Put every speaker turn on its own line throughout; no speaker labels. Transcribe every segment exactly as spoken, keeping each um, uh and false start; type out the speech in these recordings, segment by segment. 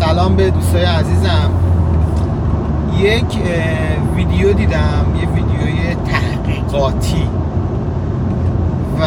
سلام به دوستای عزیزم. یک ویدیو دیدم، یه ویدیوی تحقیقاتی و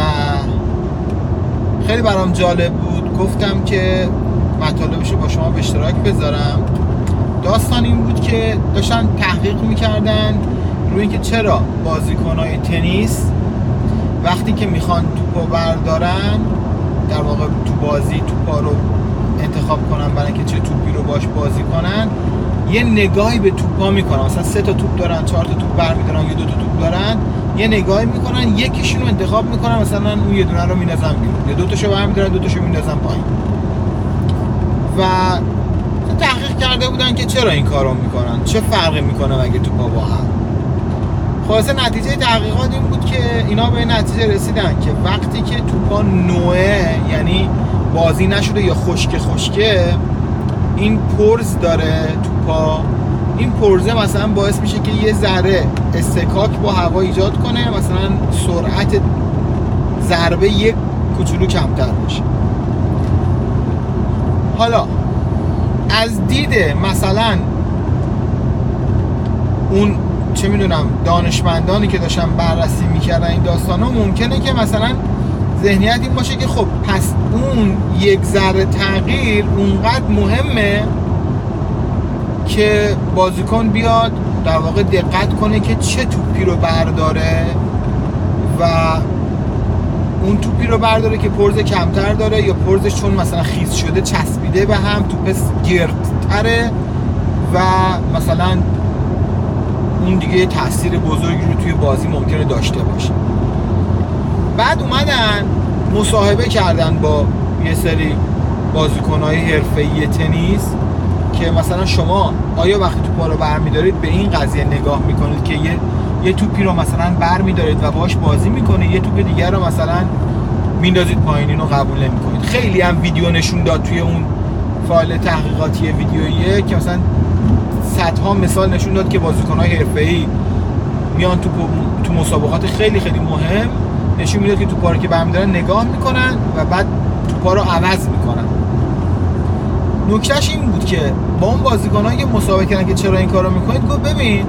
خیلی برام جالب بود. گفتم که مطالبشو با شما به اشتراک بذارم. داستان این بود که داشتن تحقیق میکردن روی اینکه چرا بازیکنای تنیس وقتی که میخوان توپو بردارن، در واقع تو بازی توپا رو انتخاب کنن برای اینکه چه توپی رو باش بازی کنن، یه نگاهی به توپا میکنن. مثلا سه تا توپ دارن، چهار تا توپ برمیدارن، یا دو تا توپ دارن، یه نگاهی میکنن، یکیشون رو انتخاب میکنن، مثلا اون یه دونه رو میندازن بیرون، یا دو تاشو برمیدارن، دو تاشو میندازن پایین. و تحقیق کرده بودن که چرا این کارو میکنن، چه فرقی میکنه اگه توپا با هم. خلاصه نتیجه تحقیقات این بود که اینا به نتیجه رسیدن که وقتی که توپا نوعه، یعنی بازی نشده یا خشک خشکه، این پرز داره توپا، این پرزه مثلا باعث میشه که یه ذره استکاک با هوا ایجاد کنه، مثلا سرعت ضربه یک کوچولو کمتر بشه. حالا از دید مثلا اون چه میدونم دانشمندانی که داشتن بررسی میکردن این داستانو، ممکنه که مثلا ذهنیت این باشه که خب پس اون یک ذره تغییر اونقدر مهمه که بازیکن بیاد در واقع دقت کنه که چه توپی رو برداره و اون توپی رو برداره که پرز کمتر داره، یا پرزش چون مثلا خیس شده چسبیده به هم توپ گردتره و مثلا اون دیگه تاثیر بزرگی رو توی بازی ممکنه داشته باشه. بعد اومدن مصاحبه کردن با یه سری بازیکن‌های حرفه‌ای تنیس که مثلا شما آیا وقتی توپا رو برمی‌دارید به این قضیه نگاه می‌کنید که یه یه توپی رو مثلا برمی‌دارید و باهاش بازی می‌کنید، یه توپ دیگر رو مثلا میندازید پایین، اینو قبول نمی‌کنید. خیلی هم ویدیو نشون داد توی اون فایل تحقیقاتی ویدیویی که مثلا صدها مثال نشون داد که بازیکن‌های حرفه‌ای میان تو تو مسابقات خیلی خیلی مهم نشون میداد که توپا رو که برمی‌دارن نگاه میکنن و بعد توپا رو عوض میکنن. نکتهش این بود که با اون بازیکن‌ها که مسابقه کردن که چرا این کارو میکنید، گفت ببین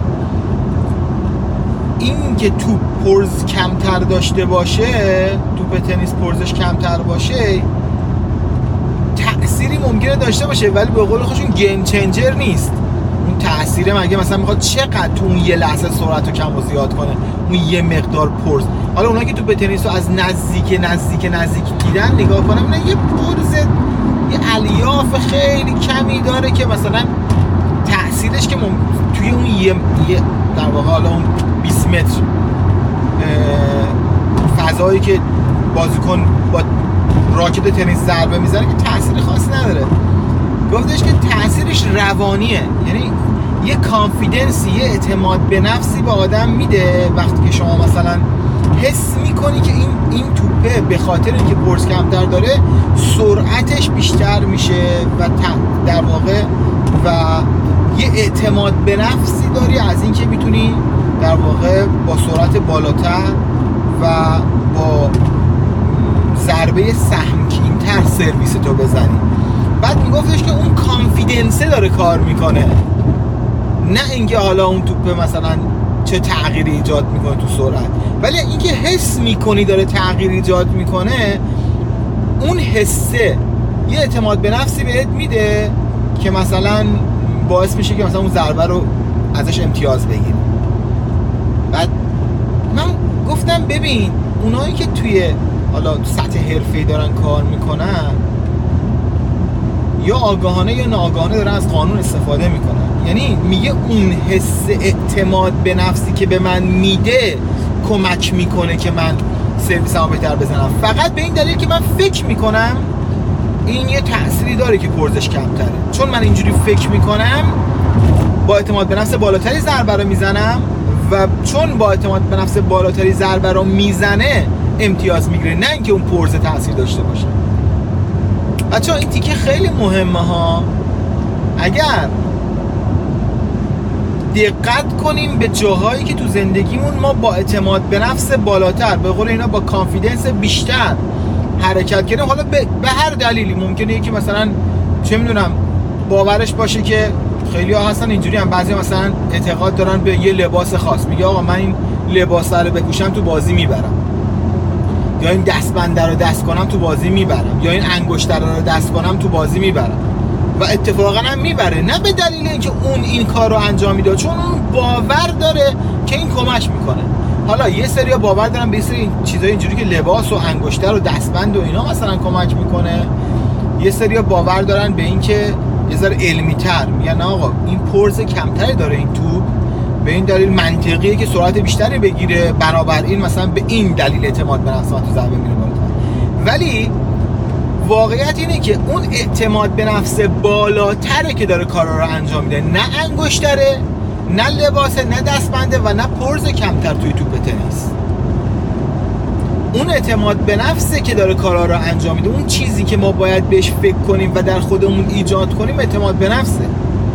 این که توپ پرز کمتر داشته باشه، توپ تنیس پرزش کمتر باشه، تأثیری ممکنه داشته باشه ولی به قول خودشون گیم چنجر نیست. اون تأثیره مگه مثلا میخواد چقدر تو اون یه لحظه سرعت رو کم و زیاد کنه، اون یه مقدار پرز. حالا اونایی که توپ تنیس رو از نزدیک نزدیک نزدیک دیدن نگاه کنن، میبینن یه پرز، یه الیاف خیلی کمی داره که مثلا تأثیرش که مم... توی اون یه, یه در واقع حالا اون بیست متر فضایی که بازیکن با راکت تنیس ضربه میزنه که تأثیر خاصی نداره. گفتش که تأثیرش روانیه، یعنی یه کانفیدنسی، یه اعتماد به نفسی به آدم میده وقتی که شما مثلا حس میکنی که این این توپه به خاطر اینکه پرز کمتر داره سرعتش بیشتر میشه و در واقع و یه اعتماد به نفسی داری از اینکه میتونی در واقع با سرعت بالاتر و با ضربه سهمگین‌تر سرویس تو بزنی. بعد میگفتش که اون کانفیدنسه داره کار میکنه، نه اینکه حالا اون توپه مثلا چه تغییری ایجاد میکنه تو سرعت، ولی اینکه حس میکنی داره تغییر ایجاد میکنه، اون حسه یه اعتماد به نفسی بهت میده که مثلا باعث میشه که مثلا اون ضربه رو ازش امتیاز بگیری. بعد من گفتم ببین اونایی که توی حالا سطح حرفه‌ای دارن کار میکنن، یا آگاهانه یا ناآگاهانه دارن از قانون استفاده میکنن. یعنی میگه اون حس اعتماد به نفسی که به من میده کمک میکنه که من سرویسمو بهتر بزنم، فقط به این دلیل که من فکر میکنم این یه تأثیری داره که پرزش کمتره. چون من اینجوری فکر میکنم با اعتماد به نفس بالاتری ضربه رو میزنم و چون با اعتماد به نفس بالاتری ضربه رو میزنه امتیاز میگیره، نه اینکه اون پرز تأثیر داشته باشه. بچه‌ها این تیکه خیلی مهمه ها. اگر دقت کنیم به جاهایی که تو زندگیمون ما با اعتماد به نفس بالاتر، به قول اینا با کانفیدنس بیشتر حرکت کردیم، حالا به هر دلیلی ممکنه یکی مثلا چه میدونم باورش باشه که خیلی ها هستن اینجوری هم، بعضی مثلا اعتقاد دارن به یه لباس خاص، میگه آقا من این لباس رو بپوشم تو بازی میبرم، یا این دستبنده رو دست کنم تو بازی میبرم، یا این انگشتر رو دست کنم تو بازی میبرم و اتفاقا هم میبره. نه به دلیل اینکه اون این کار رو انجام میده، چون اون باور داره که این کمک میکنه. حالا یه سری باور دارن به سری چیزای اینجوری که لباس و انگشتر و دستبند و اینا مثلا کمک میکنه. یه سری باور دارن به این که یه ذره علمی تر میگن آقا این پرز کمتری داره این توپ، به این دلیل منطقیه که سرعت بیشتری بگیره، بنابراین مثلا به این دلیل اعتماد به نفس تو ضربه میره بالاتر. ولی واقعیت اینه که اون اعتماد به نفس بالاتره که داره کارا رو انجام میده، نه انگشتره، نه لباسه، نه دستبنده و نه پرز کمتر توی توپ تنیس. اون اعتماد به نفسه که داره کارا رو انجام میده. اون چیزی که ما باید بهش فکر کنیم و در خودمون ایجاد کنیم اعتماد به نفسه،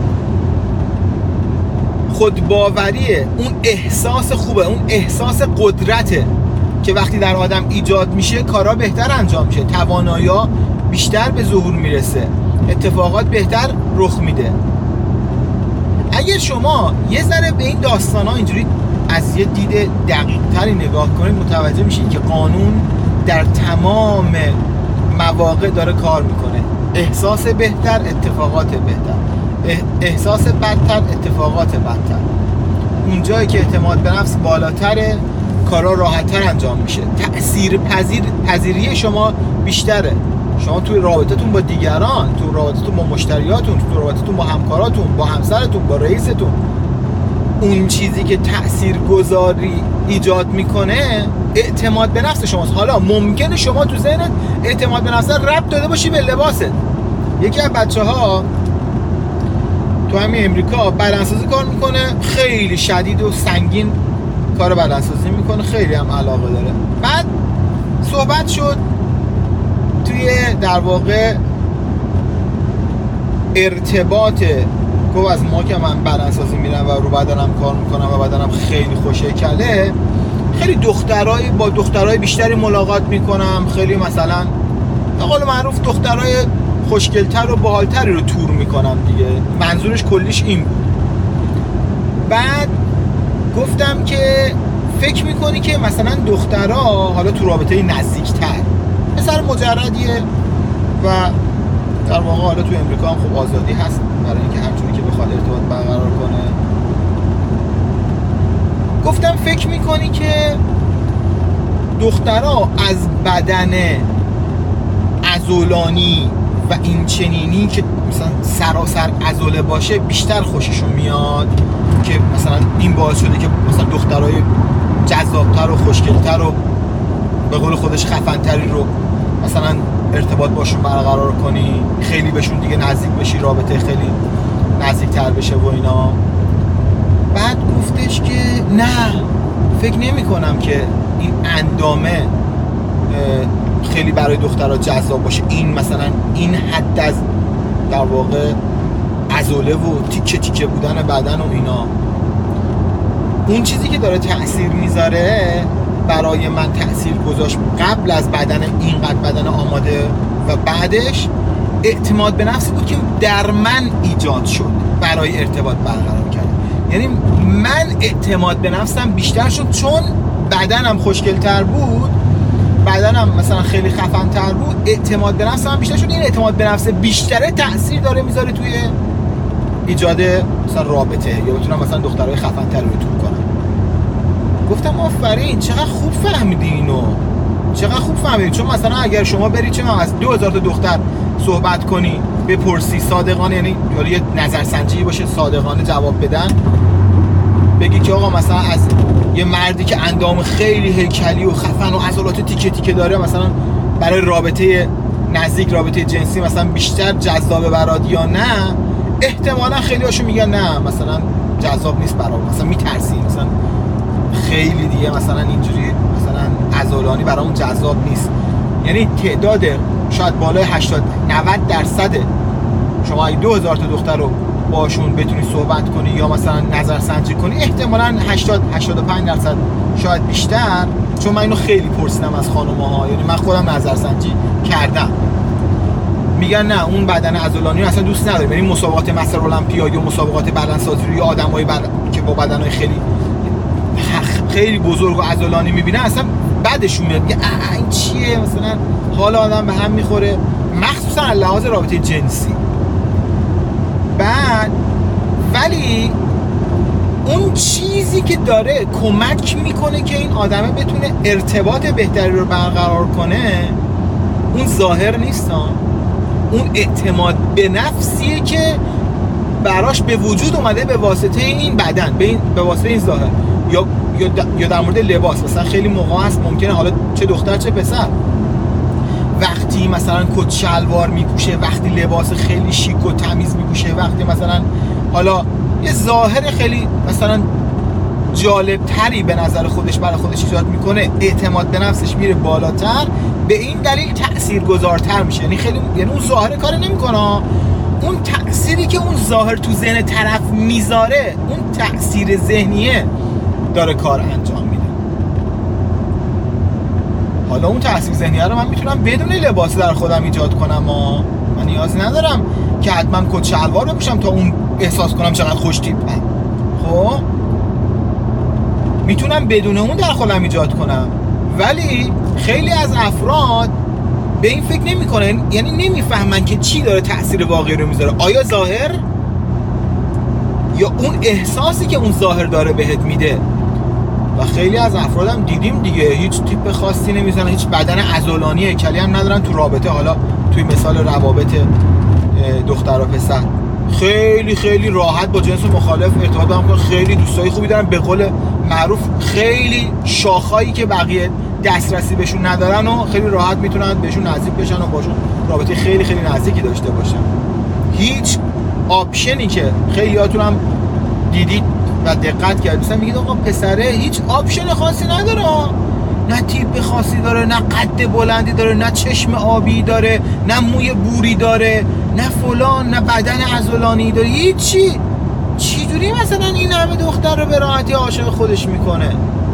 خودباوریه، اون احساس خوبه، اون احساس قدرته که وقتی در آدم ایجاد میشه کارا بهتر انجام میشه، توانایی‌ها بیشتر به ظهور میرسه، اتفاقات بهتر رخ میده. اگر شما یه ذره به این داستانا اینجوری از یه دید دقیق تری نگاه کنید، متوجه میشید که قانون در تمام مواقع داره کار میکنه. احساس بهتر، اتفاقات بهتر، احساس بدتر، اتفاقات بدتر. اونجایی که اعتماد به نفس بالاتره کارا راحت‌تر انجام میشه، تأثیر پذیر پذیری شما بیشتره. شما توی رابطتون با دیگران، توی رابطتون با مشتریاتون، توی رابطتون با همکاراتون، با همسرتون، با رئیستون، اون چیزی که تاثیرگذاری ایجاد میکنه اعتماد به نفس شماست. حالا ممکنه شما تو ذهنت اعتماد به نفس ربط داده باشی به لباست. یکی از بچه‌ها تو همین امریکا بدنسازی کار میکنه، خیلی شدید و سنگین کار بدنسازی میکنه، خیلی هم علاقه داره. بعد صحبت شد توی در واقع ارتباط، گفت از ما که من بدنسازی میرم و رو بدنم کار میکنم و بدنم خیلی خوش‌هیکله، خیلی دخترای با دخترای بیشتری ملاقات میکنم، خیلی مثلا به قول معروف دخترای خوشگلتر و باحالتری رو تور میکنم دیگه. منظورش کلیش این بود. بعد گفتم که فکر میکنی که مثلا دخترها حالا تو رابطه نزدیکتر مثلا مجردیه و در واقع حالا تو امریکا هم خب آزادی هست برای اینکه هر جوری که بخواد ارتباط برقرار کنه. گفتم فکر میکنی که دخترها از بدن عضلانی و این چنینی که مثلا سراسر عضله باشه بیشتر خوششون میاد، که مثلا این باعث شده که مثلا دخترای جذابتر و خوشگلتر و به قول خودش خفن‌تری رو مثلا ارتباط باشون برقرار کنی، خیلی بهشون دیگه نزدیک بشی، رابطه خیلی نزدیکتر بشه و اینا. بعد گفتش که نه، فکر نمی کنم که این اندامه خیلی برای دخترها جذاب باشه، این مثلا این حد از در واقع عضله و تیکه تیکه بودن بدن و اینا. اون چیزی که داره تأثیر میذاره برای من تأثیر گذاشت قبل از بدن اینقدر بدن آماده و بعدش اعتماد به نفسی بود که در من ایجاد شد برای ارتباط برقرار کردن. یعنی من اعتماد به نفسم بیشتر شد چون بدنم خوشگل‌تر بود، بدنم مثلا خیلی خفن‌تر بود، اعتماد به نفسم بیشتر شد. این اعتماد به نفس بیشتره تأثیر داره میذاره توی ایجاد مثلا رابطه، یا بتونم مثلا دخترای خفن‌تر رو تور کنم. گفتم آفرین، چقدر خوب فهمیدی اینو، چقدر خوب فهمیدی. چون مثلا اگر شما بری چه از دو هزار تا دختر صحبت کنی، بپرسی صادقانه، یعنی یه نظرسنجی باشه صادقانه جواب بدن، بگی که آقا مثلا از یه مردی که اندام خیلی هیکلی و خفن و عضلات تیکه تیکه داره مثلا برای رابطه نزدیک، رابطه جنسی مثلا بیشتر جذابه برات یا نه، احتمالا خیلی هاشون میگن نه مثلا جذاب نیست برام، مثلا میترسی، مثلا خیلی دیگه مثلا اینجوری مثلا عضلانی برام جذاب نیست. یعنی تعداد شاید بالای هشتاد نود درصد شما اگه دو هزار تا دختر رو باشون بتونی صحبت کنی یا مثلا نظرسنجی کنی، احتمالاً هشتاد هشتاد و پنج درصد شاید بیشتر، چون من اینو خیلی پرسیدم از خانم‌ها، یعنی من خودم نظرسنجی کردم. میگن نه اون بدن عضلانی رو اصلا دوست نداریم، یعنی مسابقات مثلا المپیادی و مسابقات بدنسازی رو یا آدمای بد... که با بدنهای خیلی خیلی بزرگ و عضلانی میبینن اصلا بعدشون میاد، میگه این چیه، مثلا حال آدم به هم میخوره، مخصوصا از لحاظ رابطه جنسی. بعد ولی اون چیزی که داره کمک میکنه که این آدمه بتونه ارتباط بهتری رو برقرار کنه اون ظاهر نیست، اون اعتماد به نفسیه که براش به وجود اومده به واسطه این بدن، به, این، به واسطه این ظاهر. یا یا در مورد لباس مثلا خیلی موقع هست ممکنه حالا چه دختر چه پسر وقتی مثلا کت شلوار میپوشه، وقتی لباس خیلی شیک و تمیز میپوشه، وقتی مثلا حالا یه ظاهر خیلی مثلا جالب تری به نظر خودش برای خودش ایجاد میکنه، اعتماد به نفسش میره بالاتر، به این دلیل تاثیرگذارتر میشه. یعنی خیلی یعنی اون ظاهر کار نمیکنه، اون تأثیری که اون ظاهر تو ذهن طرف میذاره، اون تأثیر ذهنیه داره کار انجام میده. حالا اون تأثیر ذهنیه رو من میتونم بدون لباس در خودم ایجاد کنم، اما من نیازی ندارم که حتما کت شلوار بپوشم تا اون احساس کنم چقدر خوش تیپم. خب میتونم بدون اون در خودم ایجاد کنم، ولی خیلی از افراد به این فکر نمیکنن، یعنی نمیفهمن که چی داره تأثیر واقعی رو میذاره، آیا ظاهر یا اون احساسی که اون ظاهر داره بهت میده. و خیلی از افرادم دیدیم دیگه هیچ تیپ خاصی نمیزنن، هیچ بدن عضلانی هیکلی هم ندارن تو رابطه، حالا توی مثال روابط دختر و پسر خیلی خیلی راحت با جنس مخالف ارتباط برقرار می‌کنن، خیلی دوستای خوبی دارن، به قول معروف خیلی شاخهایی که بقیه دسترسی بهشون ندارن و خیلی راحت میتونن بهشون نزدیک بشن و باشون رابطه خیلی خیلی نزدیکی داشته باشن. هیچ آپشنی که خیلیاتون هم دیدید و دقت کردید مثلا میگید آقا پسره هیچ آپشن خاصی نداره، نه تیپ خاصی داره، نه قد بلندی داره، نه چشم آبی داره، نه موی بوری داره، نه فلان، نه بدن عضلانی داره، هیچی. چجوری مثلا این همه دختر رو به راحتی عاشق خودش میکنه؟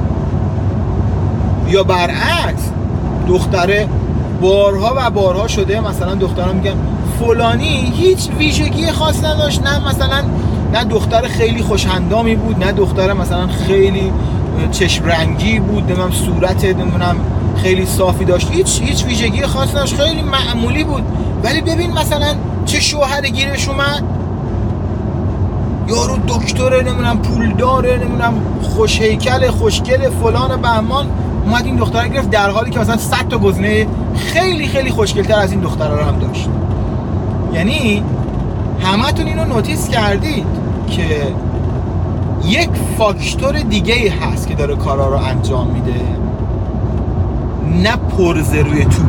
یا برعکس دختره بارها و بارها شده مثلا دخترها میگن فلانی هیچ ویژگی خاص نداشت، نه مثلا نه دختر خیلی خوش‌اندامی بود، نه دختر مثلا خیلی چشم رنگی بود، نمیدونم صورت نمیدونم خیلی صافی داشت، هیچ هیچ ویژگی خاص نداشت، خیلی معمولی بود. ولی ببین مثلا چه شوهر گیرش اومد، یارو دکتره، نمیدونم پولداره، نمیدونم خوش هیکل، خوشگل، فلان بهمان، اومد این دختره گرفت، در حالی که مثلا صد تا گزینه خیلی خیلی خوشگل‌تر از این دختره رو هم داشت. یعنی همتون اینو نوتیس کردید که یک فاکتور دیگه هست که داره کارا رو انجام میده، نه پرزه روی توپ،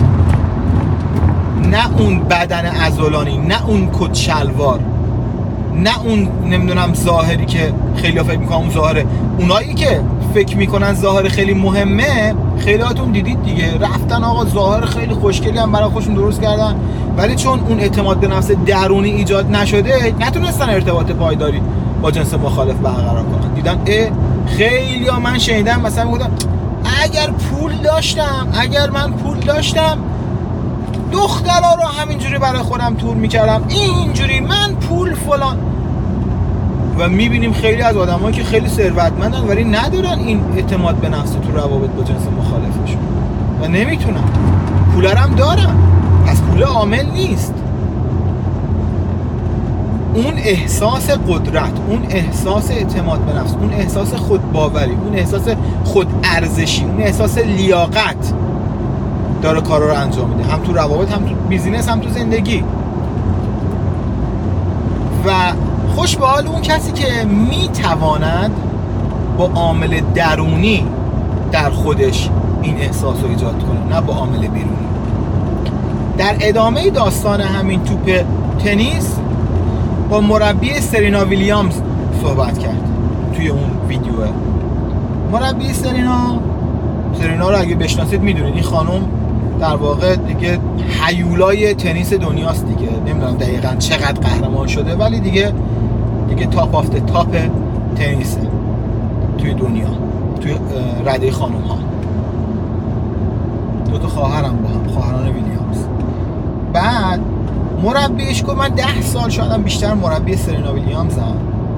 نه اون بدن عضلانی، نه اون کت شلوار، نه اون نمیدونم ظاهری که خیلی فکر میکنن اون ظاهره. اونایی که فکر میکنن ظاهر خیلی مهمه، خیلی هاتون دیدید دیگه رفتن آقا ظاهر خیلی خوشگلی هم برای خودشون درست کردن، ولی چون اون اعتماد به نفس درونی ایجاد نشده نتونستن ارتباط پایداری با جنس مخالف برقرار کنن. دیدن اه خیلی ها من شنیدم مثلا میگفتن اگر پول داشتم اگر من پول داشتم دخترها رو همینجوری برای خودم تور میکردم، اینجوری من پول فلان. و میبینیم خیلی از آدمایی که خیلی ثروتمندن ولی ندارن این اعتماد به نفس تو روابط با جنس مخالفشون و نمیتونن. پولرم دارن پس پول عامل نیست. اون احساس قدرت، اون احساس اعتماد به نفس، اون احساس خودباوری، اون احساس خودارزشی، اون احساس لیاقت داره کارا رو انجام میده، هم تو روابط، هم تو بیزینس، هم تو زندگی. و خوش به حال اون کسی که میتواند با عامل درونی در خودش این احساس رو ایجاد کنه، نه با عامل بیرونی. در ادامه داستان همین توپ تنیس با مربی سرینا ویلیامز صحبت کرد توی اون ویدیوه. مربی سرینا سرینا رو اگه بشناسید میدونید این خانم در واقع دیگه هیولای تنیس دنیاست دیگه. نمیدونم دقیقاً چقدر قهرمان شده ولی دیگه دیگه تاپ آف د تاپ تنیسه توی دنیا، توی رده خانم ها. دو تا خواهرم با هم، خواهران ویلیامز. بعد مربیش گفت من ده سال شاید بیشتر مربی سرینا ویلیامزم،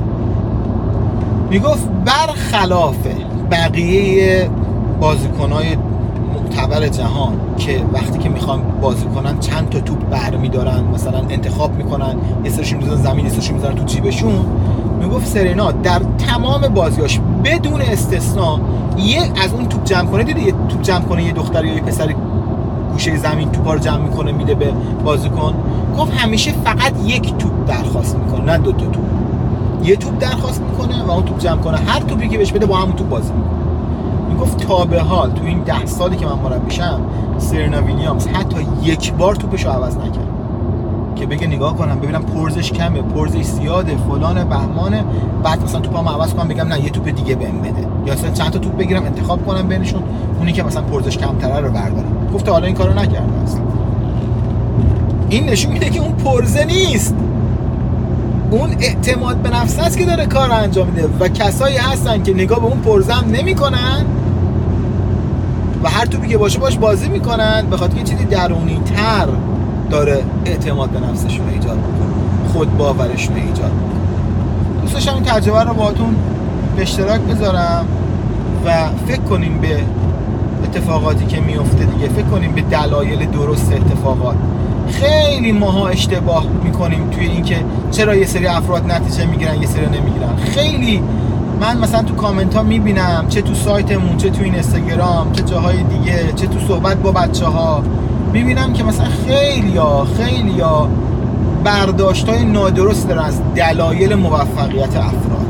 میگفت برخلاف بقیه بازیکنای معتبر جهان که وقتی که میخوان بازی کنن چند تا توپ برمیدارن، مثلا انتخاب میکنن، یه سرشون میذارن زمین، یه سرشون میذارن تو جیبشون، میگفت سرینا در تمام بازیاش بدون استثنا یه از اون توپ جمع کنه، دیدی یه توپ جمع کنه یه دختر یا یه پسر گوشه زمین توپا رو جمع میکنه میده به بازیکن، گفت همیشه فقط یک توپ درخواست میکنه نه دو تا توپ، یه توپ درخواست میکنه و اون توپ جمع کنه، هر توپی که بهش بده با همون توپ بازی میکنه. میگفت تا به حال تو این ده سالی که من مربیشم سرینا ویلیامز حتی یک بار توپشو عوض نکرد که بگه نگاه کنم ببینم پرزش کمه، پرزش زیاده، فلان بهمانه، بعد مثلا توپامو عوض کنم بگم نه یه توپ دیگه بهم بده، یا مثلا چند تا توپ بگیرم انتخاب کنم بینشون اونی که مثلا پرزش کمتره رو بردارم. گفت حالا این کارو نکرده اصلا. این نشون میده که اون پرزه نیست، اون اعتماد به نفس است که داره کار انجام میده و کسایی هستن که نگاه به اون پرزه هم نمیکنن و هر توپی که باشه باش بازی میکنن به خاطر یه چیزی درونی تر داره اعتماد به نفسشون ایجاد میکنه، خود باورشون ایجاد میکنه. دوست داشتم این تجربه رو باهاتون به اشتراک بذارم و فکر کنیم به اتفاقاتی که میفته دیگه، فکر کنیم به دلایل درست اتفاقات. خیلی ماها اشتباه میکنیم توی این که چرا یه سری افراد نتیجه میگیرن یه سری نمیگیرن. خیلی من مثلا تو کامنت ها میبینم، چه تو سایتمون، چه تو این اینستاگرام، چه جاهای دیگه، چه تو صحبت با بچه ها، میبینم که مثلا خیلی ها خیلی ها برداشت های نادرست دارن از دلایل موفقیت افراد.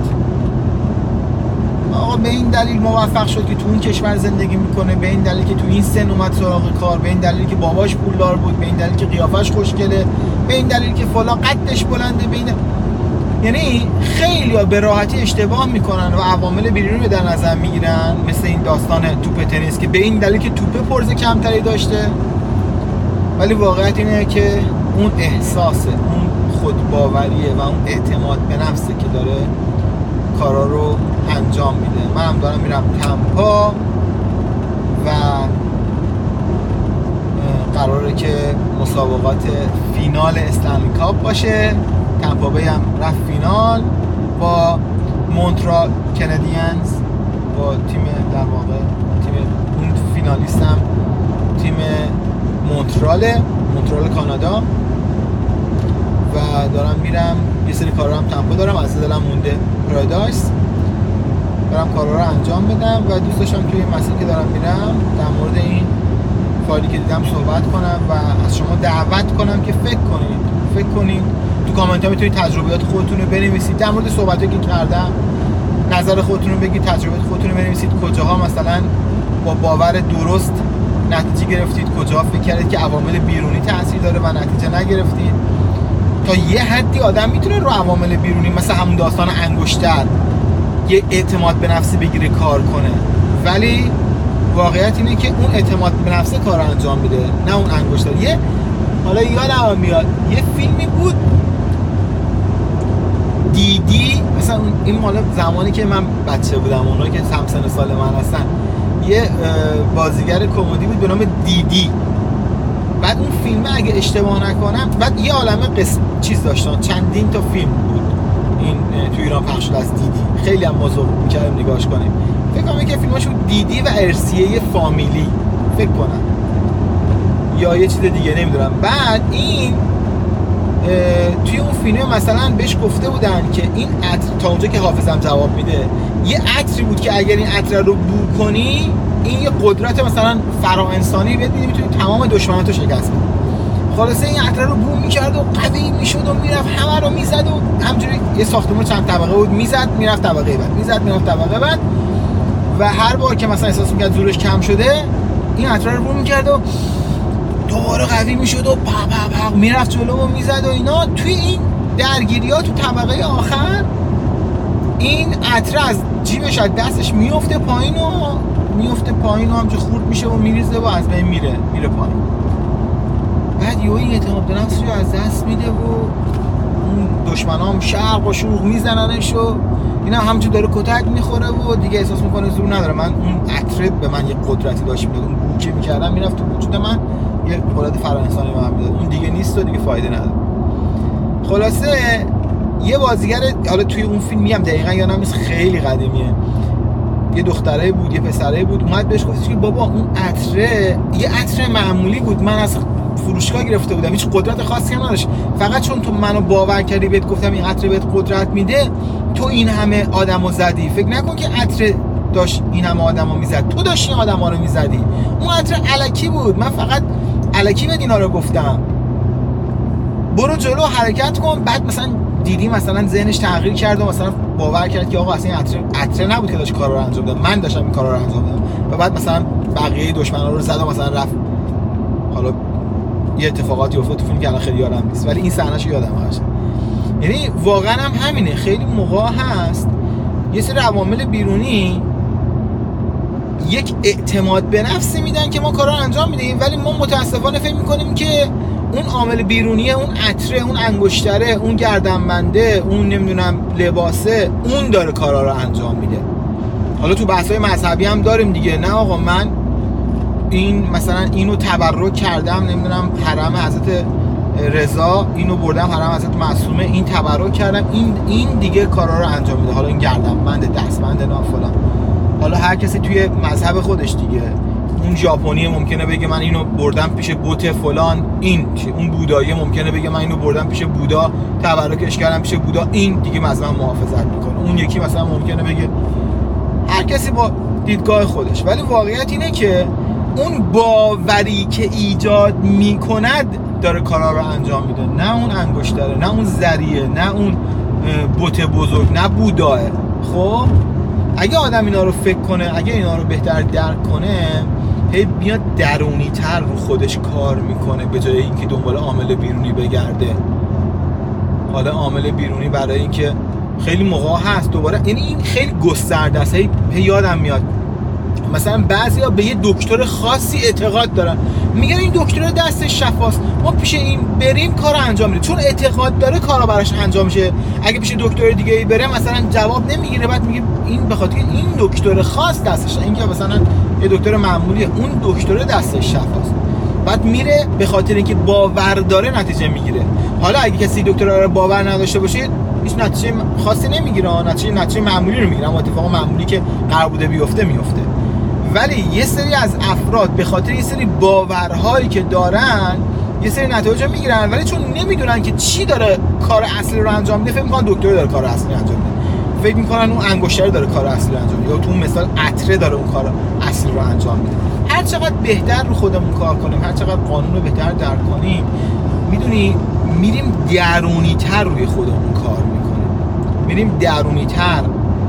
آقا به این دلیل موفق شد که تو اون کشور زندگی میکنه، به این دلیل که تو این سن اومد سراغ کار، به این دلیل که باباش پولدار بود، به این دلیل که قیافش خوشگله، به این دلیل که فلان قدش بلنده، به این دلیل... یعنی خیلی‌ها به راحتی اشتباه میکنن و عوامل بیرونی در نظر میگیرن، مثل این داستان توپ تنیس که به این دلیل که توپ پرز کمتری داشته، ولی واقعیت اینه که اون احساسه، اون خودباوریه و اون اعتماد به نفسه که داره کارا رو انجام میده. من هم دارم میرم تمپا و قراره که مسابقات فینال استنلی کاپ باشه. تمپا بی هم رفت فینال با مونترال کندیانز، با تیم در واقع تیم اون فینالیست هم تیم مونتراله، مونترال کانادا، و دارم میرم یه سری کارا هم تمپا دارم، از دلم مونده پرایدایس برم کارا رو انجام بدم و دوست داشتم توی این مسیر که دارم میرم در مورد این فایلی که دیدم صحبت کنم و از شما دعوت کنم که فکر کنید فکر کنید تو کامنت ها میتونید تجربیات خودتون رو بنویسید، در مورد صحبتی که کردم نظر خودتون رو بگید، تجربیات خودتون رو بنویسید، کجاها مثلا با باور درست نتیجه گرفتید، کجاها فکر کردید که عوامل بیرونی تاثیر داره و نتیجه نگرفتید. تا یه حدی آدم میتونه رو عوامل بیرونی مثل همون داستان انگشتر یه اعتماد به نفس بگیره کار کنه، ولی واقعیت اینه که اون اعتماد به نفس کار انجام میده نه اون انگشتر. یه حالا یادم میاد یه فیلمی بود دیدی، مثلا این مال زمانی که من بچه بودم، اونایی که هم سن سال من هستن، یه بازیگر کمدی بود به نام دیدی. بعد اون فیلم اگه اشتباه نکنم بعد یه عالمه قسم چیز داشتن، چندین تا فیلم بود این تو ایران پخش شده از دیدی، خیلی هم موضوع می‌کردیم نگاهش کنیم. فکر کنم که فیلماشون دیدی و ارسیه فامیلی فکر کنم یا یه چیز دیگه نمیدونم. بعد این توی اون فیلم مثلا بهش گفته بودن که این عطر، تا اونجا که حافظم جواب میده، یه عطری بود که اگر این عطر رو بو کنی این یه قدرت مثلا فرا انسانی بهت میده، میتونی تمام دشمناتو شکست بدی. خلاصه این عطر رو بو میکرد و قوی میشد و میرفت همه رو میزد و همجوری یه ساختمان چند طبقه بود میزد میرفت طبقه بعد، میزد میرفت طبقه بعد، و هر بار که مثلا احساس میکرد زورش کم شده این عطر رو بو میکرد و دوباره قوی میشد و پا پا پا میرفت جلو و میزد و اینا. توی این درگیری‌ها تو طبقه آخر این عطر از جیبش از دستش میفته پایین و میفته پایین و همچه خورد میشه و میریزه و از بین میره میره پایین. بعد یهو این اعتماد به نفسش رو از دست میده و اون دشمنام شرق و شروع میزننش و اینا همچون داره کتک میخوره و دیگه احساس میکنه زور نداره. من اون عطر به من یه قدرتی داشت میداد، اون بو که میکردم میرفت تو وجود من یه قدرت فرانسوی به من میداد، اون دیگه نیست و دیگه فایده نداره. خلاصه یه بازیگر، حالا توی اون فیلم میگم دقیقاً یادم نیست، خیلی قدیمیه، یه دختره بود یه پسره بود، اومد بهش گفتش که بابا اون عطره یه عطر معمولی بود، من از فروشگاه گرفته بودم، هیچ قدرت خاصی هم نداشت، فقط چون تو منو باور کردی بهت گفتم این عطر بهت قدرت میده، تو این همه آدمو زدی. فکر نکن که عطر داشت این همه آدمو میزد، تو داشتی این آدما رو میزدی. اون عطر الکی بود، من فقط الکی به اینا رو گفتم. برو جلو حرکت کن. بعد مثلا دیدی مثلا ذهنش تغییر کرد و مثلا باور کرد که آقا اصلا این عطر عطر نبود که داشت کارا رو انجام داد، من داشتم این کارا رو انجام دادم. و بعد مثلا بقیه دشمنا رو زد و مثلا رفت. حالا یه اتفاقاتی افتاد تو فیلم که الان خیلی یادم نیست، ولی این صحنه‌شو یادم هست. یعنی واقعا هم همینه، خیلی موقع هست یه سری عوامل بیرونی یک اعتماد به نفسی میدن که ما کارا رو انجام میدیم، ولی ما متاسفانه فکر میکنیم که اون عامل بیرونیه، اون عطره، اون انگشتره، اون گردنبنده، اون نمیدونم لباسه، اون داره کارا رو انجام میده. حالا تو بحث‌های مذهبی هم داریم دیگه، نه آقا من این مثلا اینو تبرک کردم، نمیدونم حرم حضرت رضا اینو بردم، حرم حضرت معصومه این تبرک کردم، این این دیگه کارا رو انجام میده. حالا این گردنبند، دستبند، نه فلان، حالا هر کسی توی مذهب خودش دیگه. اون ژاپنی ممکنه بگه من اینو بردم پیش بت فلان، این اون بودایی ممکنه بگه من اینو بردم پیش بودا تبرکش کردم پیش بودا، این دیگه مثلا محافظت میکنه. اون یکی مثلا ممکنه بگه، هر کسی با دیدگاه خودش. ولی واقعیت اینه که اون باوری که ایجاد میکند داره کارا رو انجام میده، نه اون انگشتره، نه اون زریه، نه اون بت بزرگ، نه بوداه. خب اگه آدم اینا رو فکر کنه، اگه اینا رو بهتر درک کنه، هی بیاد درونی تر رو خودش کار میکنه به جای اینکه دنبال عامل بیرونی بگرده. حالا عامل بیرونی برای اینکه خیلی موقع هست دوباره، یعنی این خیلی گسترده است. هی یادم میاد مثلا بعضیا به یه دکتر خاصی اعتقاد دارن، میگن این دکتر دستش شفاست، ما پیش این بریم کارو انجام میده، چون اعتقاد داره کارا براش انجام میشه. اگه پیش دکتر دیگه ای بره مثلا جواب نمیگیره، بعد میگه این به خاطر این دکتر خاص دستش، اینکه مثلا یه دکتر معمولیه، اون دکتر دستش شفاست، بعد میره به خاطر اینکه باور داره نتیجه میگیره. حالا اگه کسی دکتر رو باور نداشته باشه هیچ نتیجه خاصی نمیگیره، نتیجه نتیجه معمولی رو میگیره، اما اتفاق معمولی که قرار بوده بیفته میفته. ولی یه سری از افراد به خاطر یه سری باورهایی که دارن یه سری نتایج میگیرن، ولی چون نمیدونن که چی داره کار اصلی رو انجام میده، فکر میکنن دکتر داره کار اصلی انجام میده، فکر میکنن اون انگشتر داره کار اصلی انجام میده، یا تو اون مثال عطره داره اون کار اصلی رو انجام میده. هر چقدر بهتر رو خودمون کار کنیم، هر چقدر قانون رو بهتر درک کنیم، میدونی میریم درونی تر روی خودمون کار میکنیم، میریم درونی تر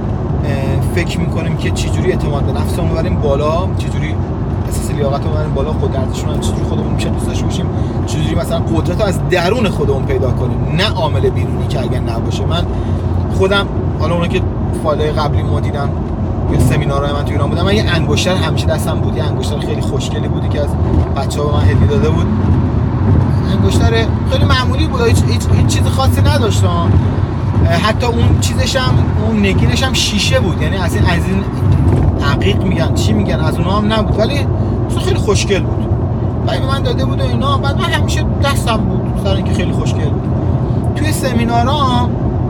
فکر میکنیم که چجوری اعتماد به نفسمون رو ببریم بالا، چجوری احساس لیاقت رو ببریم بالا، خودارضیشون رو چجوری خودمون میشه دوست داشته باشیم، چجوری مثلا قدرت رو از درون خودمون پیدا کنیم، نه عامل بیرونی که اگر نباشه. من خودم حالا اونا که فایل قبلی ما دیدن یا سمینارهای من تو ایران بودم، من یه انگشتر همیشه دستم بود، یه انگشتر خیلی خوشگلی بودی که از بچه‌ها به من هدیه داده بود. انگشتر خیلی معمولی بود، هیچ هیچ, هیچ چیز خاصی نداشت، حتی اون چیزش هم اون نگینش هم شیشه بود، یعنی از این از این عقیق میگن چی میگن از اونها هم نبود، ولی خیلی خوشگل بود. ولی به من داده بود و اینا، بعد من همیشه دستم بود سر اینکه خیلی خوشگل بود. توی سمینارام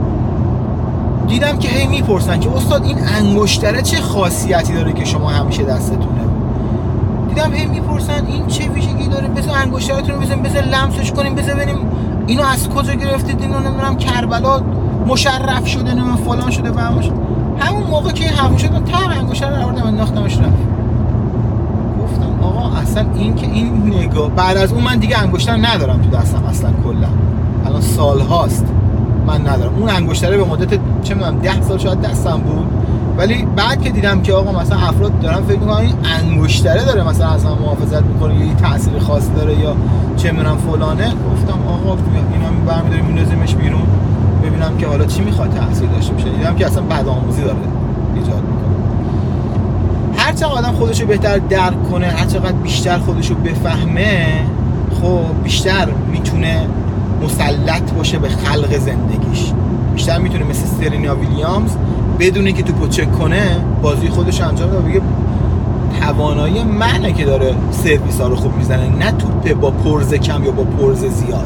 دیدم که هی میپرسن که استاد این انگشتره چه خاصیتی داره که شما همیشه دستتونه؟ دیدم هی میپرسن این چه ویژگی داره، بذار انگشترتون رو بزنیم، بذار لمسش کنیم، بذار ببینیم اینو از کجا گرفتید، اینو نمیدونم کربلا مشرف شده، نمیدونم فلان شده و همش. همون موقع که این حرفو شد من تق انگشتر رو آوردم انداختمش رفت. گفتم آقا اصلا این که این نگاه، بعد از اون من دیگه انگشتر ندارم تو دستم اصلا، کلا الان سال هاست من ندارم. اون انگشتره به مدت چه میدونم ده سال شاید دستم بود، ولی بعد که دیدم که آقا مثلا افراد دارن فکر می‌کنن این انگشتره داره مثلا از من محافظت می‌کنه یا یه تأثیر خاص داره یا چه می‌دونم فلانه، گفتم آقا اینا برمی‌داریم می‌ندازیمش بیرون ببینم که حالا چی می‌خواد تأثیر داشته باشه. دیدم که اصلا بدآموزی داره ایجاد می‌کنه. هر چقدر آدم خودشو بهتر درک کنه، هر چقدر بیشتر خودشو بفهمه، خب بیشتر میتونه مسلط باشه به خلق زندگیش، بیشتر میتونه مثل سرینا ویلیامز بدونه که توپو چک کنه بازی خودش انجام بده، بگه توانایی منه که داره سرویس ها رو خوب میزنه، نه توپ با پرز کم یا با پرز زیاد.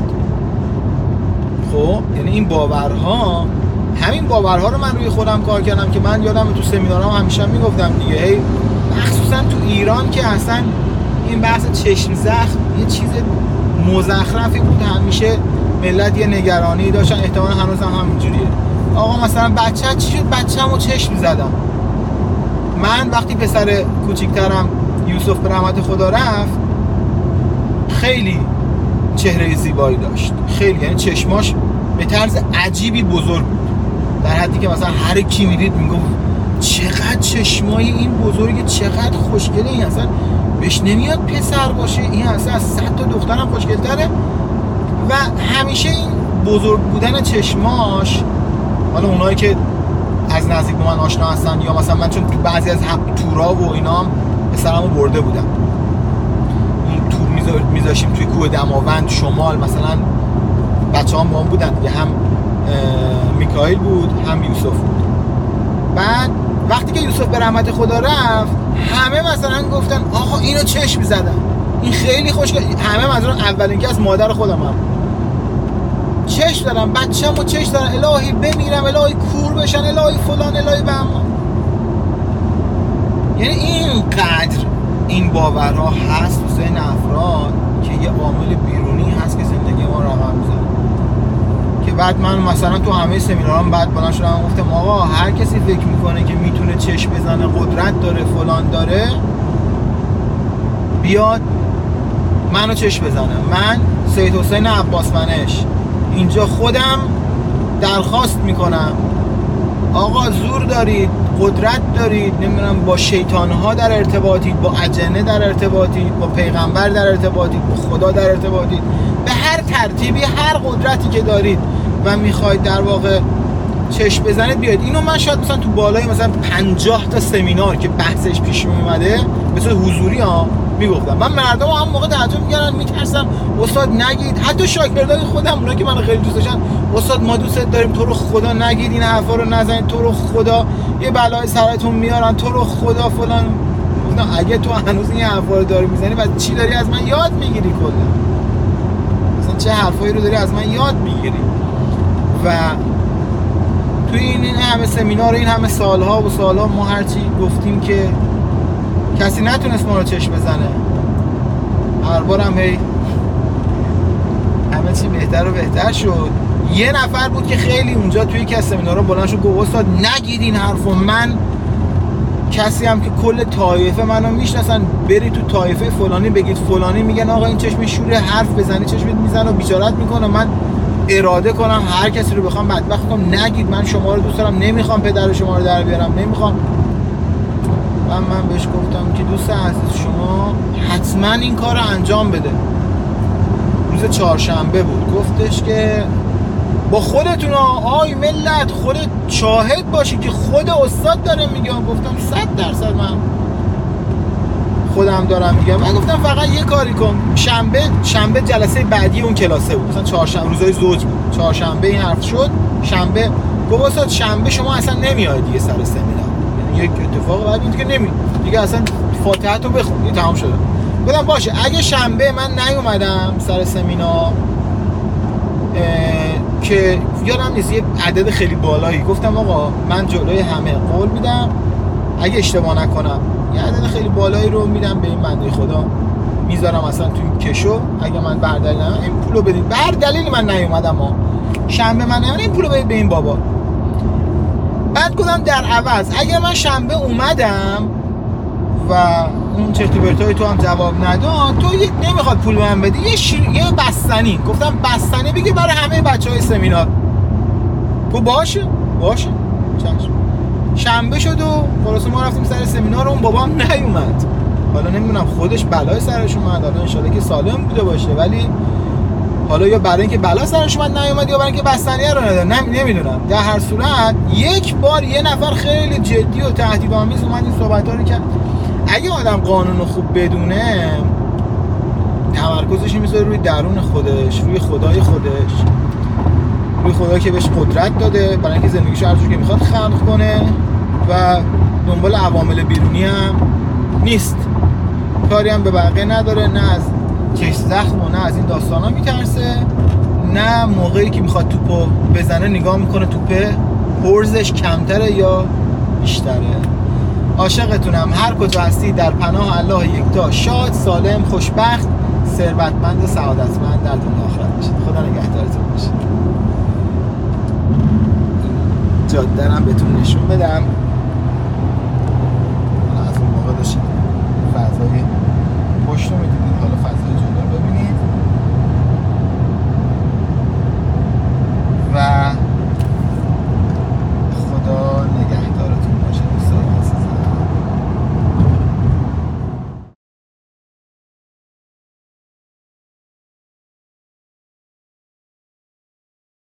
خب یعنی این باورها، همین باورها رو من روی خودم کار کردم که من یادم تو سمینارام همیشه میگفتم دیگه، هی مخصوصا تو ایران که اصلا این بحث چشم زخم یه چیز مزخرفی بود، همیشه ملت یه نگرانی داشتن، احتمالاً هنوز هم همینجوریه. آقا مثلا بچه چی شد؟ بچه‌مو چشم زدم. من وقتی پسر کوچیکترم یوسف به رحمت خدا رفت، خیلی چهره زیبایی داشت، خیلی، یعنی چشماش به طرز عجیبی بزرگ بود، در حدی که مثلا هر کی میدید میگفت چقدر چشمای این بزرگه، چقدر خوشگله، این اصلا بهش نمیاد پسر باشه، این اصلا از صد تا دخترم خوشگل‌تره. و همیشه این بزرگ بودن چشماش، حالا اونایی که از نزدیک با من آشنا هستن یا مثلا من چون تو بعضی از تورا و اینا هم پسرمو برده بودم، اون تور میذاشیم توی کوه دماوند شمال، مثلا بچه هم با هم بودن دیگه، هم میکائیل بود هم یوسف بود. بعد وقتی که یوسف به رحمت خدا رفت، همه مثلا گفتن آقا اینو چشم زدن، این خیلی خوشگل، همه منظورم اولین که از مادر خودم هم چشم دارم، بچه‌مو چشم دارم، الهی بمیرم، الهی کور بشن، الهی فلان، الهی بهمان. یعنی اینقدر این باورها هست تو ذهن افراد که یه عامل بیرونی هست که زندگی ما رقم میزنه. که بعد من مثلا تو همه سمینارام بعد بلند شدم گفتم آقا هر کسی فکر میکنه که میتونه چشم بزنه، قدرت داره، فلان داره، بیاد منو چشم بزنه. من سید حسین عباس منش اینجا خودم درخواست میکنم آقا زور دارید، قدرت دارید، نمیدونم با شیطانها در ارتباطید، با اجنه در ارتباطید، با پیغمبر در ارتباطید، با خدا در ارتباطید، به هر ترتیبی هر قدرتی که دارید و میخواید در واقع چشم بزنید بیاید. اینو من شاید مثلا تو بالای مثلا پنجاه تا سمینار که بحثش پیش میومده به صورت حضوری ها میگفتم، من مردم هم موقع تعجب میکردن، میترسم استاد نگید، حتی شاگردای خودم اونا که منو خیلی دوست داشتن، استاد ما دوست داریم، تو رو خدا نگید این حرفا رو نزنید، تو رو خدا یه بلای سرتون میارن، تو رو خدا فلان. گفتم اگه تو هنوز این حرفا رو داری میزنی بعد چی داری از من یاد میگیری؟ کلا مثلا چه حرفایی رو داری از من یاد میگیری؟ و توی این این همه سمینار، این همه سالها و سالها ما هرچی گفتیم که کسی نتونست ما رو چشم بزنه، هر بارم هی همه چی بهتر و بهتر شد. یه نفر بود که خیلی اونجا توی یکی از سمینارها بلند شد گفت استاد نگید این حرفو، من کسی هم که کل طایفه منو میشناسن، بری تو طایفه فلانی بگید فلانی میگن آقا این چشم شوره، حرف بزنی چشمت میزنه و بیچارت میکنه، من اراده کنم هر کسی رو بخوام بدبخت کنم، نگید، من شما رو دوست دارم، نمیخوام پدر شما رو در بیارم، نمیخوام. و من بهش گفتم که دوست عزیز شما حتما این کار رو انجام بده. روز چهارشنبه بود، گفتش که با خودتون آی ملت خودت شاهد باشی که خود استاد داره میگه. گفتم صد درصد من خودم دارم میگم. من گفتم فقط یه کاری کن، شنبه شنبه جلسه بعدی اون کلاسه بود، مثلا چهارشنبه روزای زوج بود، چهارشنبه این حرف شد، شنبه گفت استاد شنبه شما اصلا نمیاد دیگه سر سمینار، یعنی یک اتفاق بعد این دیگه نمی دیگه اصلا فاتحه تو بخون دیگه تمام شده. گفتم باشه اگه شنبه من نیومدم سر سمینار که یادم نیست یه عدد خیلی بالایی، گفتم آقا من جلوی همه قول میدم اگه اشتباه نکنم یه عدد خیلی بالایی رو میدم به این بنده خدا، میذارم اصلا توی کشو، اگه من بر دلیل این پولو بدید، بر دلیل من نیومدم ها شنبه من نیومدم این پولو بدید به این بابا. بعد گفتم در عوض اگه من شنبه اومدم و اون چرت و پرتای تو هم جواب نداد، تو یک نمیخواد پول من بدی، یه شیر... یه بستنی، گفتم بستنی بگیر برای همه بچهای سمینار. تو باشه باشه چشم. شنبه شد و خلاص ما رفتیم سر سمینار، اون بابا هم نیومد. حالا نمیدونم خودش بلای سرش اومد، حالا ان شاءالله که سالم بوده باشه، ولی حالا یا برای اینکه بلا سرش اومد نیومد یا برای اینکه بستنیه رو نداد، نمیدونم. در هر صورت یک بار یه نفر خیلی جدی و تهدیدآمیز اومد این صحبت‌ها رو کرد. اگه آدم قانون خوب بدونه، تمرکزش میذاره روی درون خودش، روی خدای خودش، روی خدایی که بهش قدرت داده برای اینکه زندگیشو هر جور که میخواد خلق کنه و دنبال عوامل بیرونی هم نیست، کاری هم به بقیه نداره، نه از چشم زخم و نه از این داستان ها میترسه، نه موقعی که میخواد توپو بزنه نگاه میکنه توپه پرزش کمتره یا بیشتره. عاشقتونم، هر کجا هستی در پناه الله یکتا، شاد سالم خوشبخت ثروتمند و سعادتمند در دنیا آخرت باشید. خدا نگهدارتون باشه. جاده رو بهتون نشون بدم. از اون موقع داشتیم